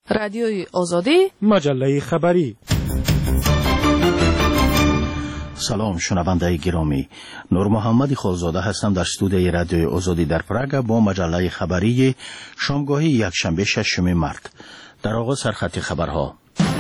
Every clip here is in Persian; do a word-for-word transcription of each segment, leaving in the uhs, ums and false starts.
رادیوی آزادی، مجله خبری. سلام شنونده گرامی، نور محمد خالزاده هستم در استودیوی رادیوی آزادی در پراگ با مجله خبری شامگاهی یکشنبه ششم مارس. در آغاز سرخط خبرها.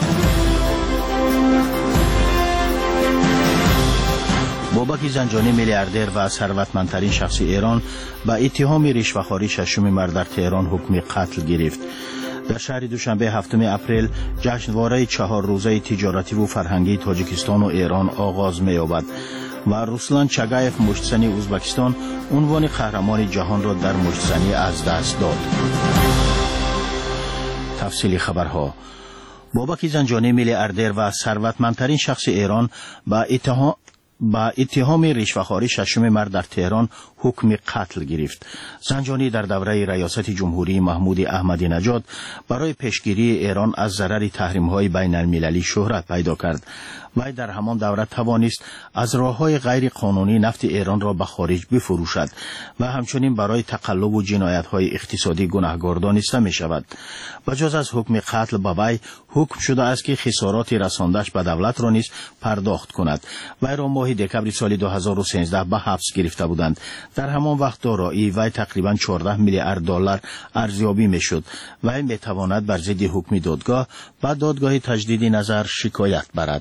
بابک زنجانی میلیاردر و ثروتمندترین شخص ایران با اتهام رشوه‌خواری ششم مارس در تهران حکم قتل گرفت. در شهر دوشنبه هفتم اپریل جشنواره چهار روزه تجارتی و فرهنگی تاجیکستان و ایران آغاز می‌یابد و رسلان چگایف مشتزنی ازبکستان عنوان قهرمان جهان را در مشتزنی از دست داد. تفصیل خبرها. بابک زنجانی میلیاردر و ثروتمندترین شخص ایران با اتهام با اتهام رشوه‌خواری ششم مارس در تهران حکم قتل گرفت. زنجانی در دوره ریاست جمهوری محمود احمدی نژاد برای پیشگیری ایران از ضرر تحریم‌های بین المللی شهرت پیدا کرد. وی در همان دوره توانست از راه‌های غیر قانونی نفت ایران را به خارج بفروشد و همچنین برای تقلب و جنایت‌های اقتصادی گناهکار دانسته می‌شود. بجز از حکم قتل به وی حکم شده است که خسارات رسانده‌اش به دولت را نیز پرداخت کند. وی را ماه دکمبر سال دو هزار و سیزده به حبس گرفته بودند. در همان وقت دارایی وی تقریباً چهارده میلیارد دلار ارزیابی می‌شد. وی می‌تواند بر ضد حکم دادگاه به دادگاه تجدید نظر شکایت برد.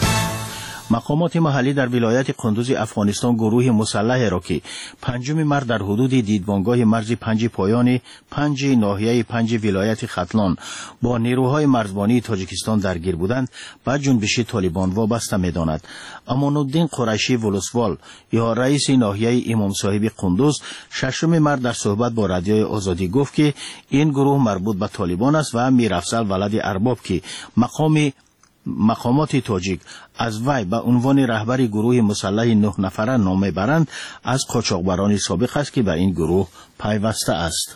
مقامات محلی در ولایت قندوز افغانستان گروه مسلح را که پنجم مارس در حدود دیدبانگاه مرز پنج پایان پنج ناحیه پنج ولایت ختلان با نیروهای مرزبانی تاجیکستان درگیر بودند به جنبش طالبان وابسته می‌داند. امان الدین قریشی ولسوال یا رئیس ناحیه امام صاحب قندوز ششم مارس در صحبت با رادیوی آزادی گفت که این گروه مربوط به طالبان است و میرافضل ولد ارباب که مقام مقامات تاجیک از وی به عنوان رهبر گروه مسلح نه نفره نام برند از قاچاقبران سابق است که به این گروه پیوسته است.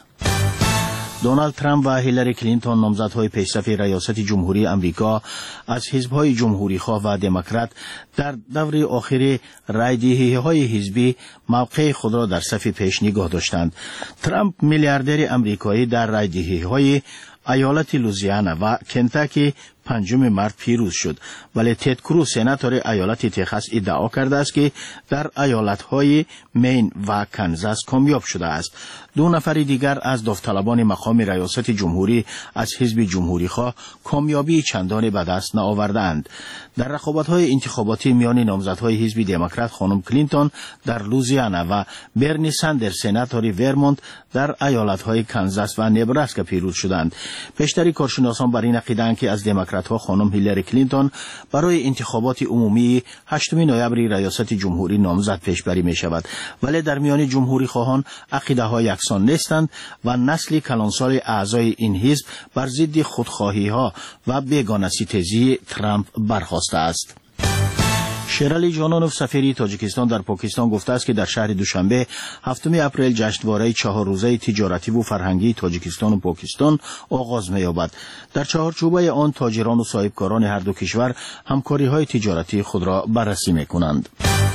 دونالد ترامپ و هیلاری کلینتون نامزدهای پیشرفت ریاست جمهوری امریکا از حزب‌های جمهوری‌خواه و دموکرات در دوره آخر رای‌دهی‌های حزبی موقع خود را در صف پیش نگاه داشتند. ترامپ میلیاردر امریکایی در رای‌دهی‌های ایالت لوزیانا و کنتاکی پنجم مارس پیروز شد، ولی تد کروز سناتور ایالت تگزاس ادعا کرده است که در ایالت‌های مین و کانزاس کامیاب شده است. دو نفر دیگر از داوطلبان مقام ریاست جمهوری از حزب جمهوری‌خواه کامیابی چندانی به دست نآوردند. در رقابت‌های انتخاباتی میان نامزدهای حزب دموکرات خانم کلینتون در لوزیانا و برنی ساندرز سناتور ورمونت در ایالت‌های کانزاس و نبراسکا پیروز شدند. پیشتری کارشناسان بر این عقیده‌اند که از دموکرات ها خانم هیلاری کلینتون برای انتخابات عمومی هشتم نوامبر ریاست جمهوری نامزد پیشبری می شود، ولی در میان جمهوری خواهان عقیده ها یکسان نیستند و نسل کلانسال اعضای این حزب بر ضد خودخواهی ها و بیگانه ستیزی ترامپ برخاسته است. شیرالی جانانوف سفیر تاجیکستان در پاکستان گفته است که در شهر دوشنبه هفتم اپریل جشنواره چهار روزه تجارتی و فرهنگی تاجیکستان و پاکستان آغاز می‌یابد. در چهارچوبه آن تاجران و صاحبکاران هر دو کشور همکاری‌های تجارتی خود را بررسی می‌کنند.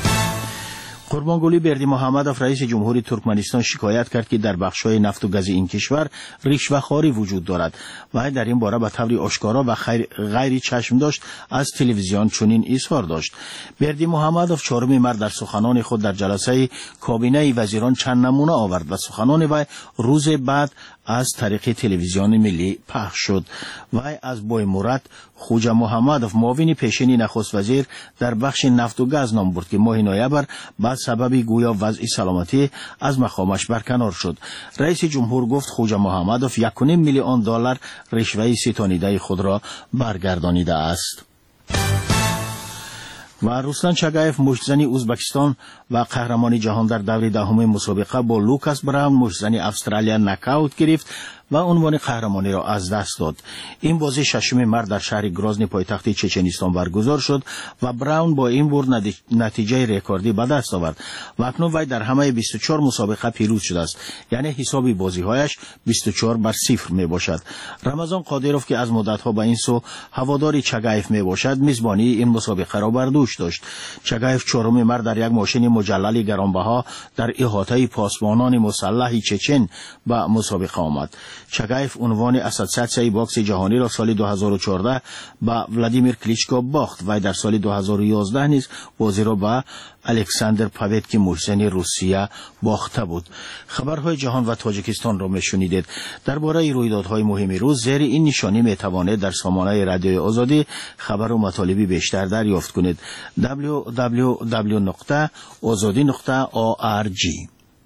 قربانگلی بردی محمدوف رئیس جمهوری ترکمنستان شکایت کرد که در بخش‌های نفت و گاز این کشور رشوه‌خواری وجود دارد و در این باره به طور آشکارا و غیر چشم داشت از تلویزیون چنین اظهار داشت. بردی محمدوف چهارم مارس در سخنان خود در جلسه کابینه وزیران چند نمونه آورد و سخنان وی روز بعد از طریق تلویزیون ملی پخش شد. وی از بوی مراد خوجا محمدوف معاون پیشین نخست وزیر در بخش نفت و گاز نام برد که ماه نوامبر بعد سبب گویا وضع سلامتی از مقامش برکنار شد. رئیس جمهور گفت خوجا محمدوف یک و نیم میلیون دلار رشوه ستانیده خود را برگردانیده است. و رسلان چگایف مشتزنی ازبکستان و قهرمان جهان در دور دهم مسابقه با لوکاس براون مشتزنی استرالیا نکاوت گرفت و عنوان قهرمانی را از دست داد. این بازی ششم مارس در شهر گرازنی پایتخت چچنستان برگزار شد و براون با این برد نتیجه رکوردی به دست آورد و اکنون وی در همه بیست و چهار مسابقه پیروز شده است، یعنی حساب بازی‌هایش بیست و چهار بر صفر می باشد. رمضان قادروف که از مدت‌ها به این سو هواداری چگایف می باشد میزبانی این مسابقه را بر دوش داشت. چگایف چهارم مارس در یک ماشین مجلل گرانبها در احاطه پاسبانان مسلح چچن به مسابقه آمد. چگایف عنوان اسوسیاسیون باکس جهانی را سال دو هزار و چهارده با ولادیمیر کلیچکو باخت و در سال دو هزار و یازده نیز بازی را با الکساندر پاوتکی محسن روسیه باخته بود. خبرهای جهان و تاجیکستان را میشنیدید. درباره رویدادهای مهم روز زیر این نشانی میتوانید در سامانه رادیوی آزادی خبر و مطالبی بیشتر دریافت کنید. دبلیو دبلیو دبلیو نقطه آزادی نقطه او آر جی.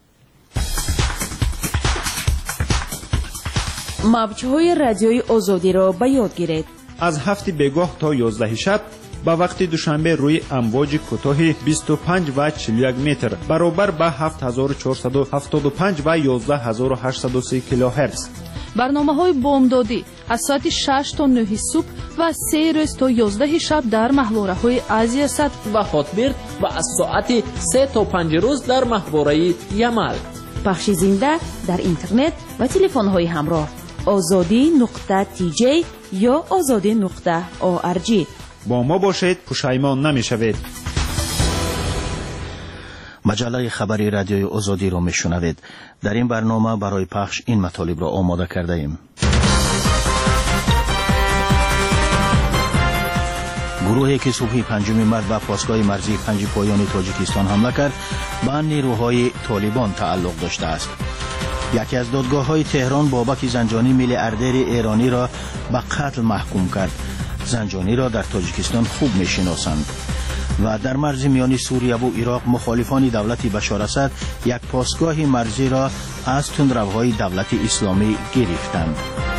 موج‌های رادیوی آزادی را به یاد گیرید. از هفت بیگاه تا یازده شب با وقت دوشنبه روی امواج کوتاه بیست و پنج و چهل و یک متر برابر با هفت هزار و چهارصد و هفتاد و پنج و یازده هزار و هشتصد و سی کیلوهرتز. برنامه‌های بامدادی از ساعت شش تا نه صبح و سه روز تا یازده شب در محوره‌های آسیا صد و خاطبرد و از ساعت سه تا پنج روز در محوره یمل. پخش زنده در اینترنت و تلفن‌های همراه آزادی نقطه تی جی یا آزادی نقطه او آر جی. با ما باشید، پشیمان نمی‌شوید. مجله خبری رادیوی آزادی را میشنوید. در این برنامه برای پخش این مطالب را آماده کرده ایم. گروهی که صبح پنجم مارس به پاسگاه مرزی پنج پایان تاجیکستان حمله کرد به نیروهای طالبان تعلق داشته است. یکی از دادگاه‌های تهران بابک زنجانی میلیاردر ایرانی را به قتل محکوم کرد. زنجانی را در تاجیکستان خوب میشناسند. و در مرز میانی سوریه و عراق مخالفان دولت بشار اسد یک پاسگاه مرزی را از تندروهای دولت اسلامی گرفتند.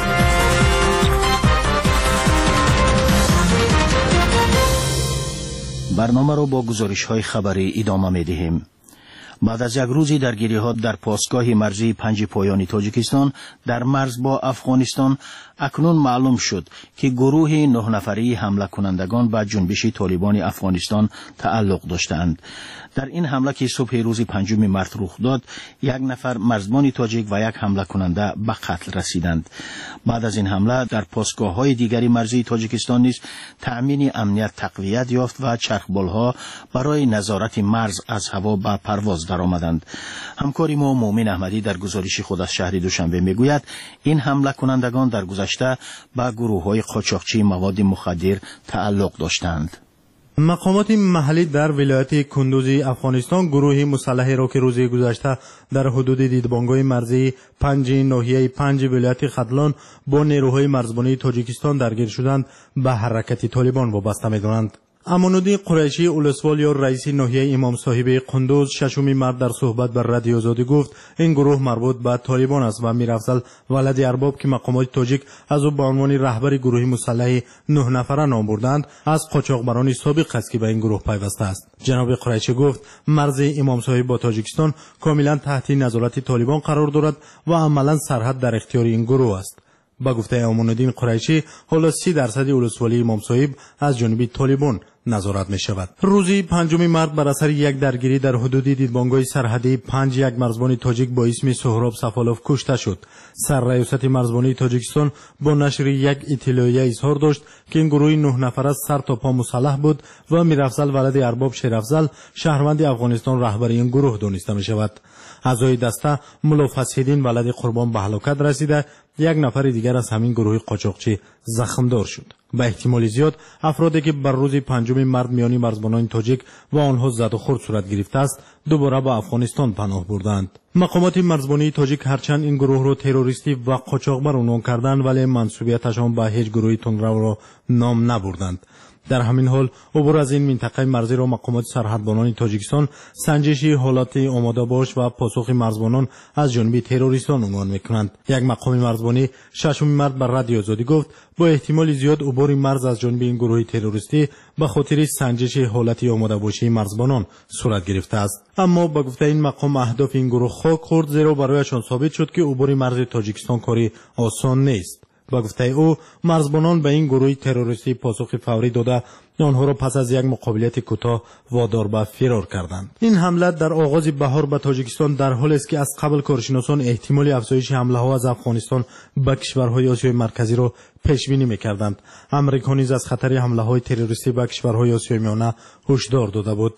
برنامه را با گزارش‌های خبری ادامه می‌دهیم. بعد از یک روزی درگیری‌ها در پاسگاه مرزی پنج پایان تاجیکستان در مرز با افغانستان، اکنون معلوم شد که گروه نه نفری حمله کنندگان به جنبش طالبان افغانستان تعلق داشتند. در این حمله که صبح روز پنجم مارس رخ داد، یک نفر مرزبان تاجیک و یک حمله کننده به قتل رسیدند. بعد از این حمله در پاسگاه‌های دیگری مرزی تاجیکستان نیز تأمین امنیت تقویت یافت و چرخبال‌ها برای نظارت مرز از هوا به پرواز درآمدند. همکار ما مومن احمدی در گزارش خود از شهر دوشنبه میگوید این حمله کنندگان در گذشته به گروه‌های قاچاقچی مواد مخدر تعلق داشتند. مقامات محلی در ولایت کندوز افغانستان گروه مسلحی را که روز گذشته در حدود دیدبانگاه مرزی پنج ناحیه پنج ولایت خدلان با نیروهای مرزبانی تاجیکستان درگیر شدند به حرکت طالبان وابسته می‌دانند. امان‌الدین قریشی اولسوال یا رئیس ناحیه امام صاحب قندوز ششم مارس در صحبت با رادیو آزادی گفت این گروه مربوط به طالبان است و میرافضل ولد ارباب که مقامات تاجیک از او به عنوان رهبر گروه مسلح نه نفره نام بردند از قاچاقبران سابق است که به این گروه پیوسته است. جناب قریشی گفت مرز امام صاحب با تاجیکستان کاملا تحت نظارت طالبان قرار دارد و عملا سرحد در اختیار این گروه است. با گفته امان‌الدین قریشی حالا سی درصد اولسوالی امام صاحب از جانب طالبان نظارت می شود. روزی پنجم مارس بر اثر یک درگیری در حدود دیدبانگاه سرحدی پنج یک مرزبان تاجیک با اسم سهراب سفالوف کشته شد. سرریاست مرزبانی تاجیکستان با نشر یک اطلاعیه اظهار داشت که این گروه نه نفره سر تا پا مسلح بود و میرافضل ولد ارباب شیرافضل شهروند افغانستان رهبر این گروه دانسته می شود. اعضای دسته ملا فصیح‌الدین ولد قربان به هلاکت رسیده، یک نفر دیگر از همین گروه قاچاقچی زخمدار شد. به احتمال زیاد افرادی که بر روز پنجم مارس میانی مرزبانان تاجیک و آنها زد و خورد صورت گرفته است دوباره به افغانستان پناه بردند. مقامات مرزبانی تاجیک هرچند این گروه را تروریستی و قاچاقبر عنوان کردند ولی منسوبیتشان به هیچ گروهی تندرو را نام نبردند. در همین حال عبور از این منطقه مرزی را مقامات سرحدبانان تاجیکستان سنجشی حالت آماده باش و پاسخ مرزبانان از جانب تروریستان عنوان میکنند. یک مقام مرزبانی ششم مارس بر رادیو آزادی گفت با احتمال زیاد عبور مرز از جانب این گروه تروریستی به خاطر سنجش حالت آماده باشی مرزبانان صورت گرفته است. اما با گفته این مقام اهداف این گروه خاک خورد زیرا برایشان ثابت شد که عبور مرز تاجیکستان کاری آسان نیست. با گفته او مرزبانان به این گروه تروریستی پاسخ فوری داده آنها را پس از یک مقابلت کوتاه وادار به فرار کردند. این حمله در آغاز بهار به تاجیکستان در حالی است که از قبل کارشناسان احتمال افزایش حمله ها از افغانستان به کشورهای آسیای مرکزی را پیش بینی می‌کردند. امریکا نیز از خطر حمله های تروریستی به کشورهای آسیای میانه هشدار داده بود.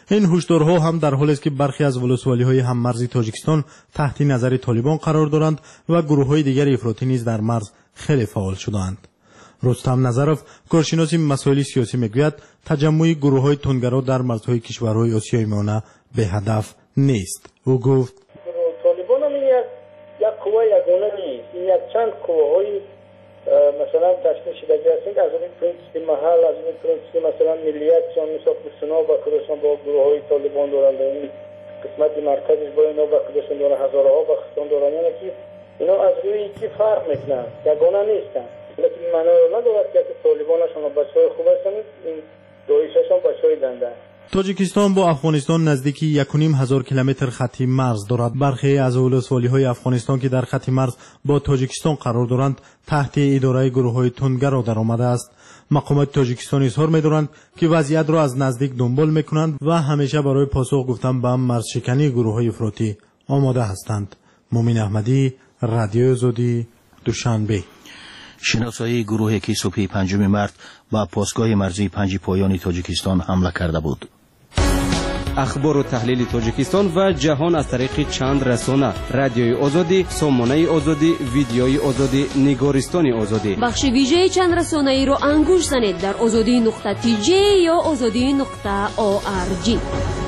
این هشدارها هم در حالی است که برخی از ولسوالی‌های هم مرزی تاجیکستان تحت نظر طالبان قرار دارند و گروه‌های دیگر افراطی نیز در مرز خیلی فعال شدند. رستم نظرов کارشناس مسائل سیاسی میگوید تجمع گروه‌های تندگرا در مرزهای کشورهای آسیای میانه به هدف نیست. او گفت طالبان هم یک یک قوه یگانه نیست، این یک چند قوه‌های مثلا تشکیل شده هستند از این پرنسیپ محل، از این پرنسیپ مثلا ملیت چون میساق سنا و کردستان با گروه‌های طالبان دارند، این قسمت مرکزش با اینا با کردستان دارند، هزارها با کردستان دارند، یعنی که اینا از روی یکی فرق میکنند، یگانه نیستند. لیکن معنی ندارد که طالبانشون بچه‌های خوب هستند، این داعششون بچه‌های دنده. تاجیکستان با افغانستان نزدیکی یک و نیم هزار کیلومتر خطی مرز دارد. برخی از ولسوالی‌های افغانستان که در خط مرز با تاجیکستان قرار دارند تحت اداره گروه‌های تندگرا درآمده است. مقامات تاجیکستان اظهار می‌دارند که وضعیت را از نزدیک دنبال می‌کنند و همیشه برای پاسخ گفتن به مرزشکنی گروه‌های افراطی آماده هستند. مومن احمدی، رادیو آزادی، دوشنبه. شناسایی گروه که صبح پنجم مارس با پاسگاه مرزی پنج پایان تاجیکستان حمله کرده بود. اخبار و تحلیل تاجیکستان و جهان از طریق چند رسانه: رادیوی آزادی، سامانه آزادی، ویدیوی آزادی، نگارستان آزادی. بخش ویژه چند رسانه ای را انگوش زنید در آزادی نقطه تی جی یا آزادی نقطه او آر جی.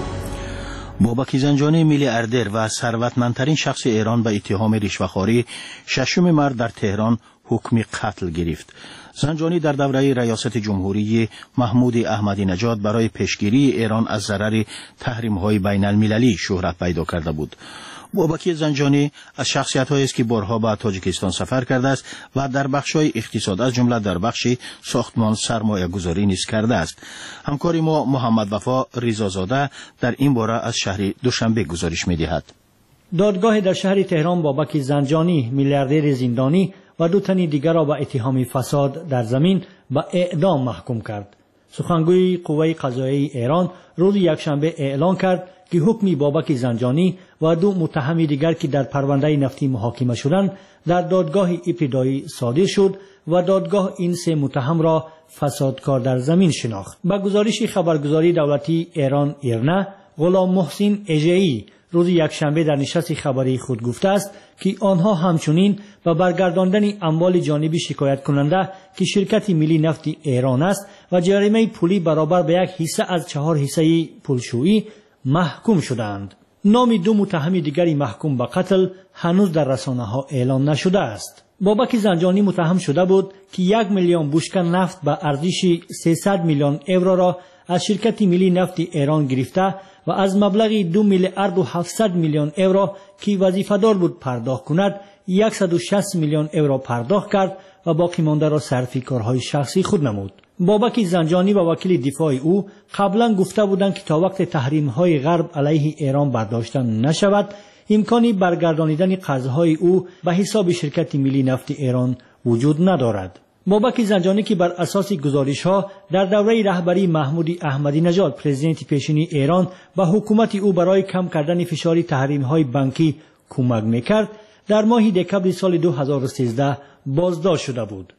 بابک زنجانی میلیاردر و ثروتمندترین شخص ایران به اتهام رشوه‌خواری ششم مارس در تهران حکم قتل گرفت. زنجانی در دوره ریاست جمهوری محمود احمدی نژاد برای پیشگیری ایران از ضرر تحریم‌های بین المللی شهرت پیدا کرده بود. بابک زنجانی از شخصیت‌هایی است که بارها به تاجیکستان سفر کرده است و در بخش‌های اقتصاد از جمله در بخش ساختمان سرمایه‌گذاری نیز کرده است. همکار ما محمد وفا رضازاده در این باره از شهر دوشنبه گزارش می‌دهد. دادگاه در شهر تهران بابک زنجانی میلیاردر زندانی و دو تن دیگر را به اتهام فساد در زمین به اعدام محکوم کرد. سخنگوی قوه قضاییه ایران روز یکشنبه اعلان کرد که حکم بابک زنجانی و دو متهم دیگر که در پرونده نفتی محاکمه شدند در دادگاه ابتدایی صادر شد و دادگاه این سه متهم را فسادکار در زمین شناخت. با گزارش خبرگزاری دولتی ایران ایرنا، غلام محسن اژه‌ای روز یکشنبه در نشست خبری خود گفته است که آنها همچنین به برگرداندن اموال جانبی شکایت کننده که شرکت ملی نفت ایران است و جریمه پولی برابر به یک حصه از چهار حصه پولشویی محکوم شدند. نام دو متهم دیگری محکوم به قتل هنوز در رسانه ها اعلام نشده است. بابک زنجانی متهم شده بود که یک میلیون بشکه نفت به ارزش سیصد میلیون یورو را از شرکت ملی نفت ایران گرفته و از مبلغ دو میلیارد و هفتصد میلیون یورو که وظیفه‌دار بود پرداخت کند صد و شصت میلیون یورو پرداخت کرد و باقی مانده را صرف کارهای شخصی خود نمود. بابک زنجانی و وکیل دفاع او قبلا گفته بودند که تا وقت تحریم‌های غرب علیه ایران برداشته نشود امکانی برگردانیدن قرض‌های او به حساب شرکت ملی نفت ایران وجود ندارد. بابک زنجانی که بر اساس گزارش‌ها در دوره رهبری محمود احمدی نژاد پرزیدنت پیشین ایران به حکومت او برای کم کردن فشار تحریم‌های بانکی کمک می‌کرد، در ماه دکمبر سال دو هزار و سیزده بازداشت شده بود.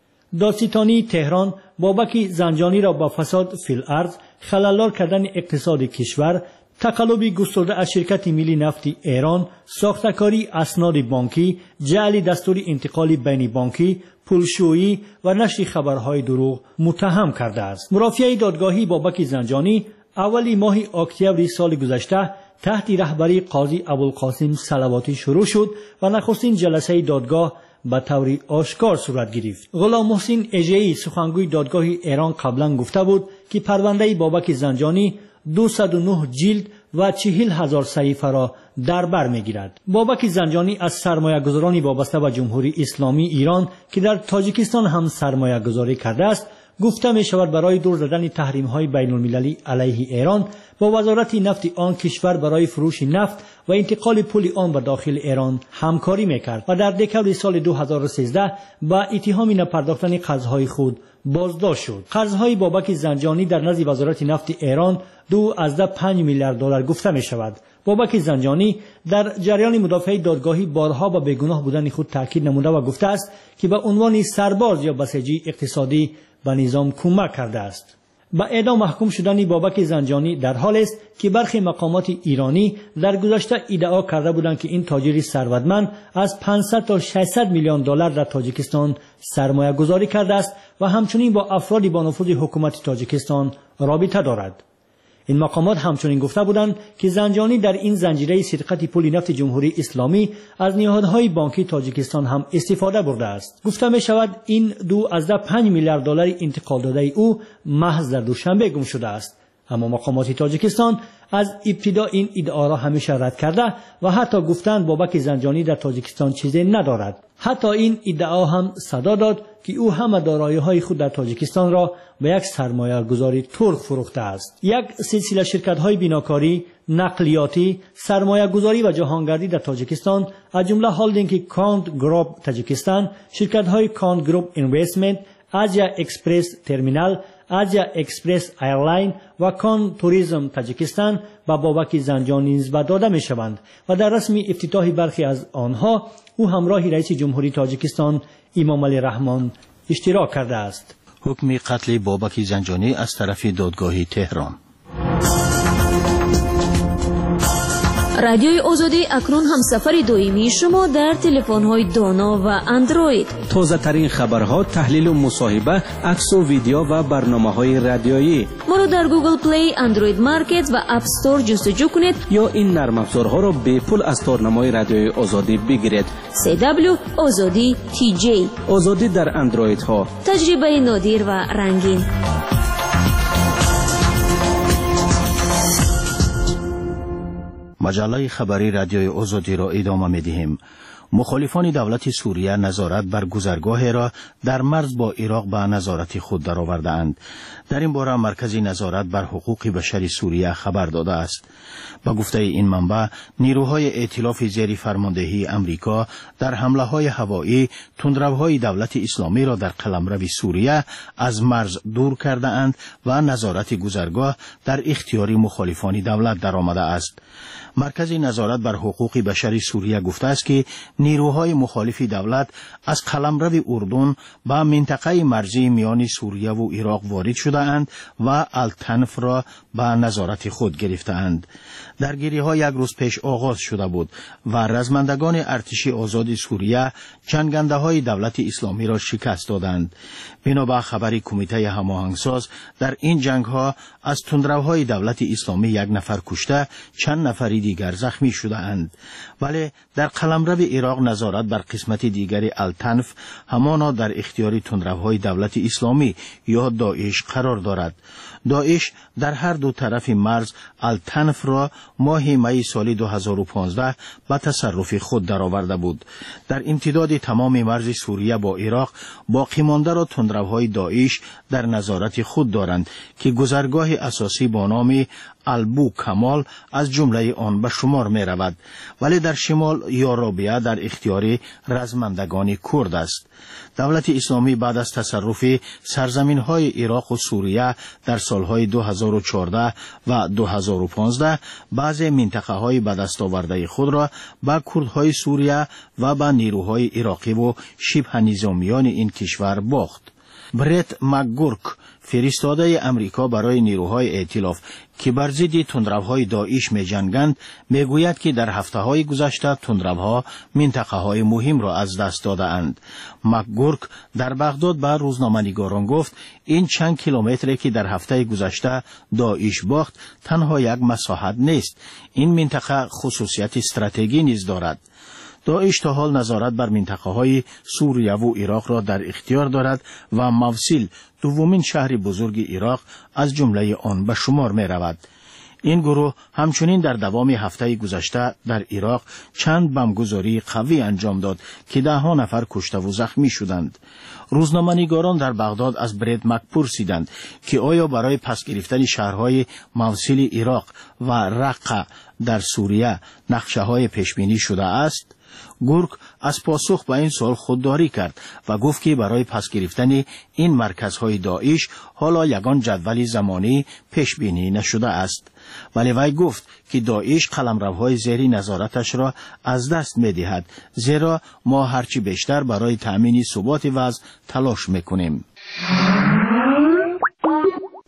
دادستانی تهران بابک زنجانی را با فساد فی الارض، خلل‌آور کردن اقتصاد کشور، تقلبی گسترده از شرکت ملی نفت ایران، ساختکاری اسناد بانکی، جعل دستور انتقال بین بانکی، پولشویی و نشر خبرهای دروغ متهم کرده است. مرافعه دادگاهی بابک زنجانی اولی ماه اکتبر سال گذشته تحت رهبری قاضی ابوالقاسم صلواتی شروع شد و نخستین جلسه دادگاه به طور آشکار صورت گرفت. غلام محسن اژه‌ای سخنگوی دادگاه ایران قبلا گفته بود که پرونده بابک زنجانی دویست و نه جلد و چهل هزار صحیفه را در بر میگیرد. بابک زنجانی از سرمایه‌گذاران وابسته به جمهوری اسلامی ایران که در تاجیکستان هم سرمایه‌گذاری کرده است گفته می شود برای دور زدن تحریم‌های بین المللی علیه ایران با وزارت نفت آن کشور برای فروش نفت و انتقال پول آن به داخل ایران همکاری میکرد و در دکمبر سال دو هزار و سیزده با اتهام نپرداختن قرض‌های خود بازداشت شد. قرض‌های بابک زنجانی در نزد وزارت نفت ایران دو از پنج میلیارد دلار گفته می شود. بابک زنجانی در جریان مدافع دادگاهی بارها با بیگناه بودن خود تاکید نموده و گفته است که به عنوان سرباز یا بسیجی اقتصادی به نظام کمک کرده است. با اعدام محکوم شدن بابک زنجانی در حال است که برخی مقامات ایرانی در گذشته ادعا کرده بودند که این تاجر ثروتمند از پانصد تا ششصد میلیون دلار در تاجیکستان سرمایه گذاری کرده است و همچنین با افرادی با نفوذ حکومت تاجیکستان رابطه دارد. این مقامات همچنین گفته بودند که زنجانی در این زنجیره سرقت پول نفت جمهوری اسلامی از نهادهای بانکی تاجیکستان هم استفاده برده است. گفته می شود این دو از ده پنج میلیارد دلار انتقال داده او محض در دوشنبه گم شده است. اما مقامات تاجیکستان از ابتدا این ادعا را همیشه رد کرده و حتی گفتند بابک زنجانی در تاجیکستان چیزی ندارد. حتی این ادعا هم صدا داد که او همه دارایی‌های خود در تاجیکستان را به یک سرمایه گذاری ترک فروخته است. یک سلسله شرکت‌های بیناکاری، نقلیاتی، سرمایه گذاری و جهانگردی در تاجیکستان از جمله هولدینگ کاند گروپ تاجیکستان، شرکت‌های کاند گروپ اینوستمنت، آسیا اکسپرس ترمینال، آسیا اکسپرس ایرلاین و کان توریسم تاجیکستان با بابک زنجانی نسبت داده می شوند و در رسم افتتاح برخی از آنها او همراه رئیس جمهوری تاجیکستان امام علی رحمان اشتراک کرده است. حکم قتل بابک زنجانی از طرف دادگاه تهران. رادیوی آزادی اکنون همسفر دائمی شما در تلفن‌های دانا و اندروید. تازه ترین خبرها، تحلیل و مصاحبه، عکس و ویدیو و برنامه‌های رادیویی. ما رو در گوگل پلی، اندروید مارکت و اپ استور جستجو کنید یا این نرم افزارها را به پول از تارنمای رادیوی آزادی بگیرید. سی دبلیو آزادی تی جی. آزادی در اندروید ها. تجربه نادر و رنگین. مجله خبری رادیوی آزادی را ادامه می‌دهیم. مخالفان دولت سوریه نظارت بر گذرگاه را در مرز با عراق به نظارت خود درآورده‌اند. در این باره مرکز نظارت بر حقوق بشری سوریه خبر داده است. با گفته این منبع، نیروهای ائتلاف زیر فرماندهی امریکا در حمله‌های هوایی تندروهای دولت اسلامی را در قلمرو سوریه از مرز دور کرده اند و نظارت گذرگاه در اختیار مخالفان دولت درآمده است. مرکز نظارت بر حقوق بشری سوریه گفته است که نیروهای مخالف دولت از قلمرو اردن به منطقه مرزی میان سوریه و عراق وارد شده اند و التنف را به نظارت خود گرفته اند. درگیری ها یک روز پیش آغاز شده بود و رزمندگان ارتش آزاد سوریه جنگنده های دولت اسلامی را شکست دادند. بنابر خبری کمیته هماهنگساز، در این جنگ ها از تندروهای دولت اسلامی یک نفر کشته، چند نفری دیگر زخمی شده اند. ولی در قلمرو عراق نظارت بر قسمت دیگری التنف همانا در اختیار تندروهای دولت اسلامی یا داعش قرار دارد. داعش در هر دو طرف مرز التنف را ماه می سال دو هزار و پانزده به تصرف خود درآورده بود. در امتداد تمام مرز سوریه با عراق باقی مانده را تندروهای داعش در نظارت خود دارند که گذرگاه اساسی با نام البو کمال از جمله آن به شمار می رود، ولی در شمال یا رابعه در اختیار رزمندگان کرد است. دولت اسلامی بعد از تصرف سرزمین های عراق و سوریه در سالهای دو هزار و چهارده و دو هزار و پانزده بعضی منطقه های به دست آورده خود را به کردهای سوریه و به نیروهای عراقی و شبه نظامیان این کشور باخت. برت مکگورک، فرستاده امریکا برای نیروهای ائتلاف که بر ضد تندروهای داعش می جنگند، می گوید که در هفته های گذشته تندروها منطقه های مهم را از دست داده اند. مکگورک در بغداد به روزنامه‌نگاران گفت این چند کیلومتری که در هفته گذشته داعش باخت تنها یک مساحت نیست، این منطقه خصوصیت استراتژیکی نیز دارد. داعش تا حال نظارت بر منطقه های سوریه و عراق را در اختیار دارد و موصل، دومین شهر بزرگ عراق، از جمله آن به شمار می رود. این گروه همچنین در دوام هفته گذشته در عراق چند بمبگذاری قوی انجام داد که ده ها نفر کشته و زخمی شدند. روزنامه‌نگاران در بغداد از برد مک پرسیدند که آیا برای پس گرفتن شهرهای موصل عراق و رقه در سوریه نقشه های پیشبینی شده است؟ گورک از پاسخ به این سوال خودداری کرد و گفت که برای پس گرفتن این مرکزهای داعش حالا یگان جدول زمانی پیش بینی نشده است. ولی وی گفت که داعش قلمروهای زیر نظارتش را از دست می دهد، زیرا ما هرچی بیشتر برای تأمین ثبات وضع تلاش می کنیم.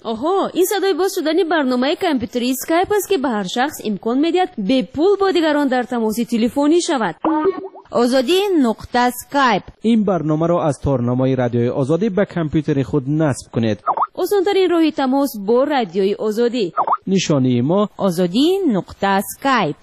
آها، این صدای باز شدن برنامه کامپیوتری اسکایپ است که به هر شخص امکان میدهد به پول با دیگران در تماس تلفنی شود. آزادی نقطه اسکایپ. این برنامه را از تارنمای رادیوی آزادی به کامپیوتر خود نصب کنید. آسان‌ترین راه تماس با رادیوی آزادی. نشانی ما آزادی نقطه اسکایپ.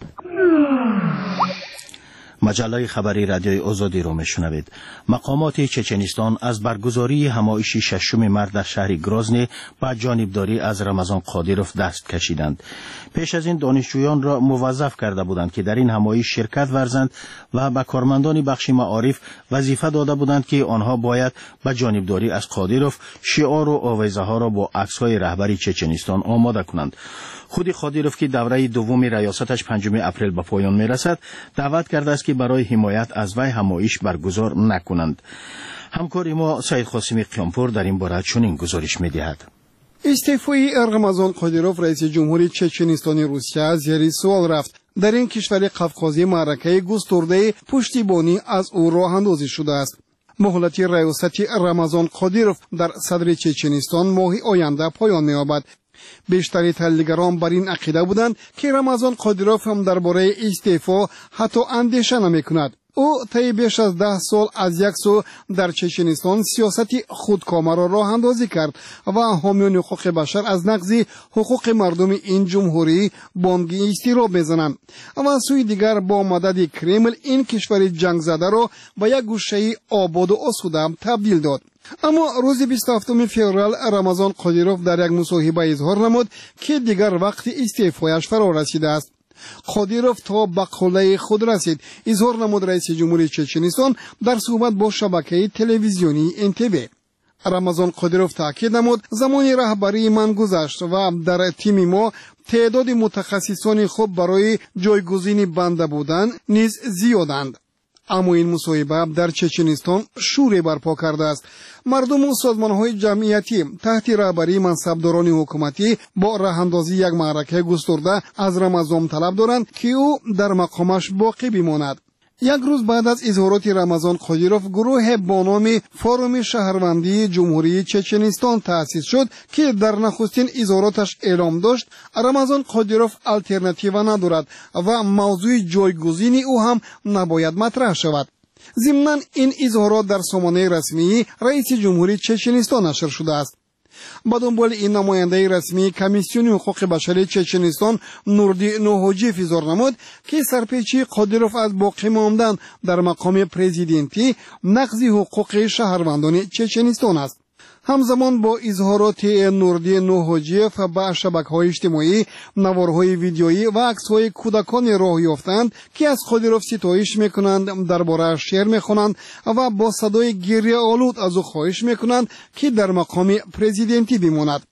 مجله خبری رادیوی آزادی رو میشنوید. مقامات چچنستان از برگزاری همایش ششم مرد در شهر گرازنی با جانبداری از رمضان قادیروف دست کشیدند. پیش از این دانشجویان را موظف کرده بودند که در این همایش شرکت ورزند و به کارمندان بخش معارف وظیفه داده بودند که آنها باید به جانبداری از قادیروف شعار و آویزه ها را با عکس‌های رهبری چچنستان آماده کنند. خود قادیروف که دوره دوم ریاستش پنجم اپریل به پایان میرسد دعوت کرده است که برای حمایت از وی همایش برگزار نکنند. همکار ما سید قاسمی قیامپور در این باره چنین گزارش می‌دهد. استعفای رمضان قادیروف رئیس جمهوری چچنستان روسیه زیر سوال رفت. در این کشور قفقازی معرکه گسترده پشتیبانی از او راه اندازی شده است. مهلت ریاست رمضان قادیروف در صدر چچنستان ماه آینده پایان می‌یابد. بیشتری تحلیلگران بر این عقیده بودند که رمضان قادیروف هم درباره استعفا حتی اندیشه نمی‌کند. او طی بیش از ده سال از یک سو در چچنستان سیاست خودکامه را راه اندازی کرد و حامیان حقوق بشر از نقض حقوق مردم این جمهوری بانگی اضطراب می‌زنند و سوی دیگر با مدد کرمل این کشور جنگ زده را به یک گوشه آباد و آسوده تبدیل داد. اما روز بیست و هفتم فوریه رمضان قادیروف در یک مصاحبه اظهار نمود که دیگر وقت استعفایش فرا رسیده است. قادیروف تا به قله خود رسید، اظهار نمود رئیس جمهوری چچنستان در صحبت با شبکه تلویزیونی ان تی وی. رمضان قادیروف تاکید نمود زمانی رهبری من گذشت و در تیم ما تعداد متخصصان خوب برای جایگزینی بنده بودن نیز زیادند. اما این مصاحبه در چچنستان شوری برپا کرده است. مردم و سازمان‌های جمعیتی تحت رهبری منصبداران حکومتی با راه‌اندازی یک معرکه گسترده از رمضان طلب دارند که او در مقامش باقی بماند. یک روز بعد از اظهارات رمضان قادیروف گروه با نام فوروم شهروندی جمهوری چچنستان تأسیس شد که در نخستین اظهاراتش اعلام داشت رمضان قادیروف الटरनेटिव ندارد و موضوع جایگزینی او هم نباید مطرح شود. ضمناً این اظهارات در سامانه رسمی رئیس جمهوری چچنستان نشر شده است. با دنبال این نماینده رسمی کمیسیون حقوق بشر چچنستان نوردی نوحاجیف اظهار نمود که سرپیچی قادیروف از باقی ماندن در مقام پرزیدنتی نقض حقوق شهروندان چچنستان است. همزمان با اظهارات نوردی نوحاجیف به شبکه‌های اجتماعی نوارهای ویدیویی و عکس‌های کودکان راه یافتند که از قادیروف ستایش می‌کنند، درباره شعر می‌خوانند و با صدای گریه آلود از او خواهش می‌کنند که در مقام پرزیدنتی بماند.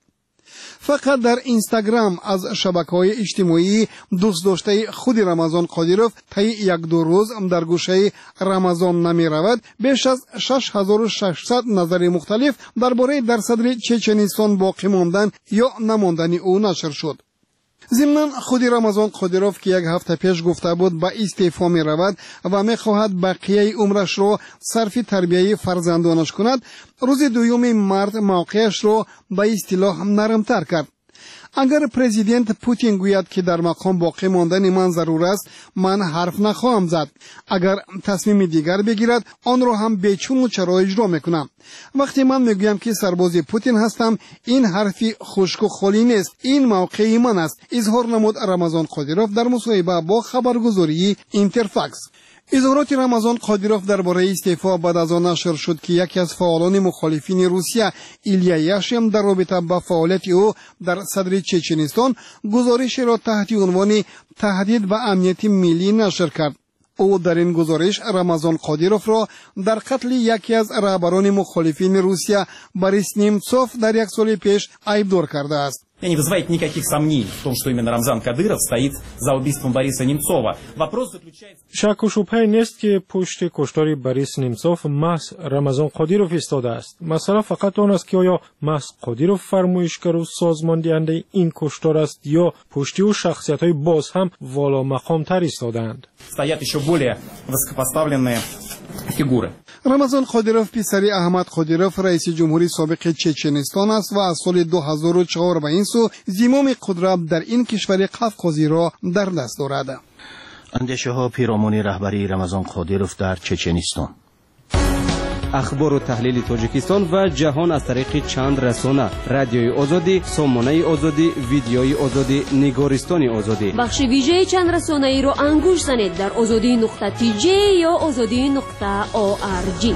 فقط در اینستاگرام از شبکه‌های اجتماعی دوست داشته خود رمضان قادیروف طی یک دو روز در گوشه رمضان نمی رود بیش از شش هزار و ششصد نظر مختلف درباره در صدر چچنستان باقی ماندن یا نماندن او نشر شد. ضمناً خود رمضان قادیروف که یک هفته پیش گفته بود به استعفا می رود و می خواهد بقیه عمرش را صرف تربیه فرزندانش کند، روز دوم مارس موقعش را به اصطلاح نرمتر کرد. اگر پرزیدنت پوتین گوید که در مقام باقی ماندن من ضرور است، من حرف نخواهم زد. اگر تصمیم دیگر بگیرد آن را هم بیچون و چرا اجرا میکنم. وقتی من میگویم که سرباز پوتین هستم، این حرفی خشک و خالی نیست، این موقع من است، اظهار نمود رمضان قادیروف در مصاحبه با خبرگزاری اینترفاکس. اظهارات رمضان قادیروف درباره استعفا بعد از آن نشر شد که یکی از فعالان مخالفین روسیه ایلیا یاشیم در رابطه با فعالیت او در صدر چچنستان گزارش را تحت عنوان تهدید به امنیت ملی نشر کرد. او در این گزارش رمضان قادیروف را در قتل یکی از رهبران مخالفین روسیه بوریس نیمتسوف در یک سال پیش عیبدار کرده است. Не вызывает никаких сомнений в том, что именно Рамзан Кадыров стоит за убийством Бориса Немцова. Вопрос заключается... شک و شبهه نیست که پشت کشتار بوریس نیمتسوف محض رمضان قادیروف ایستاده است. مسئله فقط آن است که آیا محض قادیروف فرمایشگر و سازمان دهنده این کشتار است یا پشتی و شخصیت‌های باز هم والا مقام تر ایستادند. Стоят еще более высокопоставленные фигуры. рамазон қодиров писари аҳмад қодиров раиси ҷумҳури собиқи чеченистон аст ва аз соли ду ҳазору чаҳор ба ин су зимоми қудрат дар ин кишвари қавқозиро дар даст дорад. андешаҳо пиромони раҳбарии рамазон қодиров дар чеченистон. ахбору таҳлили тоҷикистон ва ҷаҳон аз тариқи чанд расона: радиои озодӣ, сомонаи озодӣ, видеои озодӣ, нигористони озодӣ. бахши вижаи чанд расонаиро ангуш занед дар озодӣ нуқта ти ҷе ё озодӣ нуқта о ар ҷи.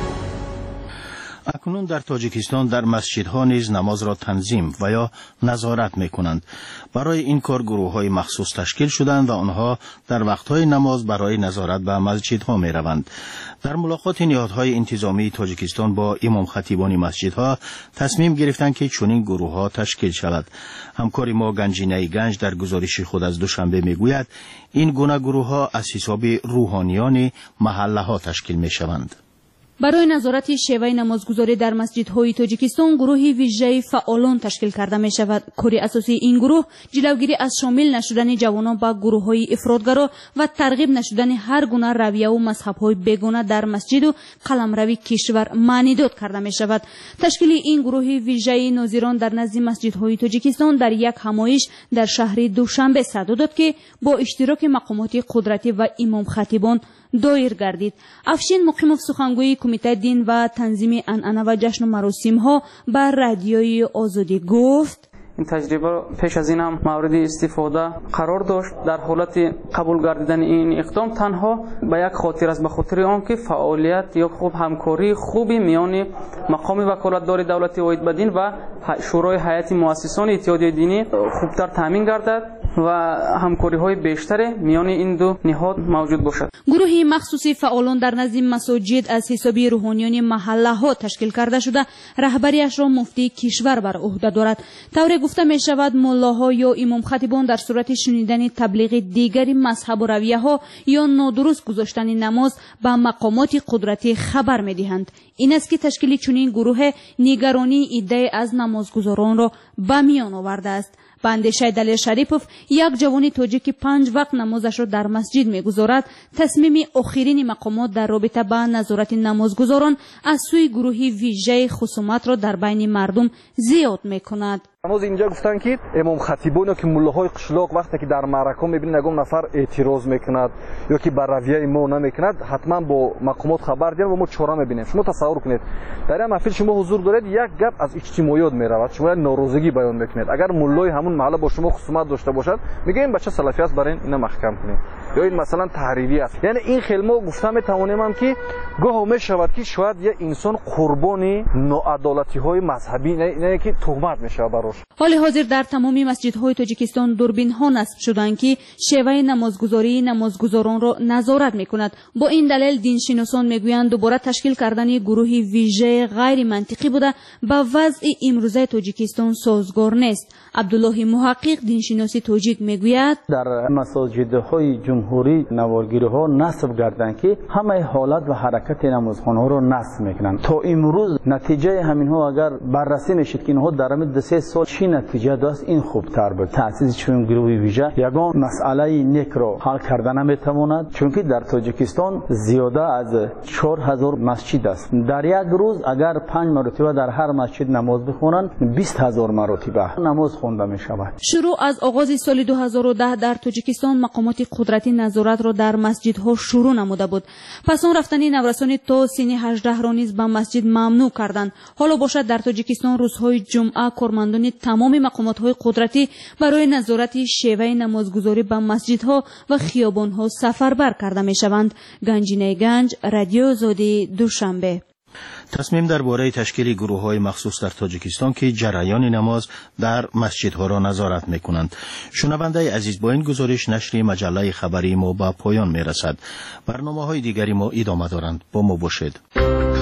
اکنون در تاجیکستان در مسجدها نیز نماز را تنظیم و یا نظارت میکنند. برای این کار گروه های مخصوص تشکیل شدند و آنها در وقتهای نماز برای نظارت به مسجدها می روند. در ملاقات نهادهای انتظامی تاجیکستان با امام خطیبان مسجدها تصمیم گرفتند که چنین گروه ها تشکیل شود. همکار ما گنجینه گنج در گزارش خود از دوشنبه میگوید این گونه گروه ها از حساب روحانیان محله ها تشکیل می شوند. برای نظارت شیوه نمازگذاری در مسجدهای تاجیکستان گروهی ویژه فعالان تشکیل کرده می شود. کار اساسی این گروه جلوگیری از شامل نشدن جوانان با گروههای افراطگرا و ترغیب نشدن هر گونه رویه و مذهب‌های بیگانه در مسجد و قلمروی کشور معنی داد کرده می شود. تشکیل این گروه ویژه ناظران در نزد مسجدهای تاجیکستان در یک همایش در شهر دوشنبه صدا داد که با اشتراک مقامات قدرتی و امام خطیبان دایر گردید. افشین مقیموف سخنگوی کمیته دین و تنظیم عنعنه و جشن و مراسم ها بر رادیوی آزادی گفت این تجربه پیش از این هم مورد استفاده قرار داشت. در حالت قبول گردیدن این اقدام تنها به یک خاطر است، به خاطر آنکه فعالیت یا خوب همکاری خوبی میان مقام وکالتدار دولتی واحد بدین و شورای هیئت مؤسسان اتحادیه دینی خوبتر تامین گردد و همکاری های بیشتر میان این دو نهاد موجود باشد. گروهی مخصوصی فعالان در نزد مساجد از حساب روحانیان محله ها تشکیل کرده شده. رهبریش را مفتی کشور بر عهده دارد. طوری گفته می شود ملاها یا امام خطیبان در صورت شنیدن تبلیغ دیگری مذهب و رویه ها یا نادرست گذاشتن نماز به مقامات قدرتی خبر می دهند. این است که تشکیل چنین گروه نگرانی ایده از نمازگزاران را به میان آورده است. به اندیشه دلیل شریپوف، یک جوان تاجیک پنج وقت نمازش را در مسجد می‌گذارد، تصمیم آخرین مقامات در رابطه با نظارت نمازگزاران از سوی گروهی ویژه خصومت را در بین مردم زیاد می‌کند. نماز اینجا گفتن که امام خطیبان که ملاهای قشلاق وقتی که در معرکه می‌بینن نگم نفر اعتراض می‌کند یا که بر رویه ما نمی‌کند، حتما با مقامات خبر دادن و ما چاره می‌بینیم. شما تصور کنید در این محفل شما حضور دارید، یک گپ از اجتماعیات می‌رود، شما ناراضگی بیان می‌کنید. اگر ملای همون محله با شما خصومت داشته باشد، میگه این بچه سلفی است، برای اینا محکم کنید. یا این مثلا تحریری است. یعنی این خیلی ما گفتم میتوانیم هم که گاه میشود که شاید یه انسان قربانی ناعدالتی‌های مذهبی نه که تهمت میشه براش. حال حاضر در تمامی مسجدهای تاجیکستان دوربین ها نصب شدند که شیوه نمازگزاری نمازگزاران را نظارت میکند. با این دلیل دینشناسان میگویند دوباره تشکیل کردن گروهی ویژه غیر منطقی بوده با وضع امروزه تاجیکستان سازگار نیست. عبدالله محقق دینشناسی تاجیک میگوید در مساجدهای جمهوری نوارگیری‌ها نصب کردند که همه حالت و حرکت نمازخوان‌ها را نصب میکنند. تا امروز نتیجه همینها اگر بررسی میشد که اینها در مدت سه سال چی نتیجه داشت، این خوبتر بود. تأسیس چون گروه ویژه یگان مسئله نیک را حل کردن نمیتواند، چون که در تاجیکستان زیاده از چهار هزار مسجد است. در یک روز اگر پنج مرتبه در هر مسجد نماز بخوانند، بیست هزار مرتبه نماز خوانده می شود. شروع از آغاز سال دو هزار و ده در تاجیکستان مقامات قدرتی نظارت را در مسجدها شروع نموده بود. پس آن رفتن نورسان تا سن هجده را نیز به مسجد ممنوع کردند. حالا باشد در تاجیکستان روزهای جمعه کارمندان تمام مقامات‌های قدرتی برای نظارت شیوه نمازگذاری به مسجدها و خیابان‌ها سفربر کرده می‌شوند. گنجینه گنج، رادیو آزادی، دوشنبه. تصمیم درباره تشکیل گروه‌های مخصوص در تاجیکستان که جریان نماز در مسجدها را نظارت می‌کنند. شنونده عزیز، با این گزارش نشر مجله خبری ما به پایان می‌رسد. برنامه‌های دیگری ما ادامه دارند. با ما باشید.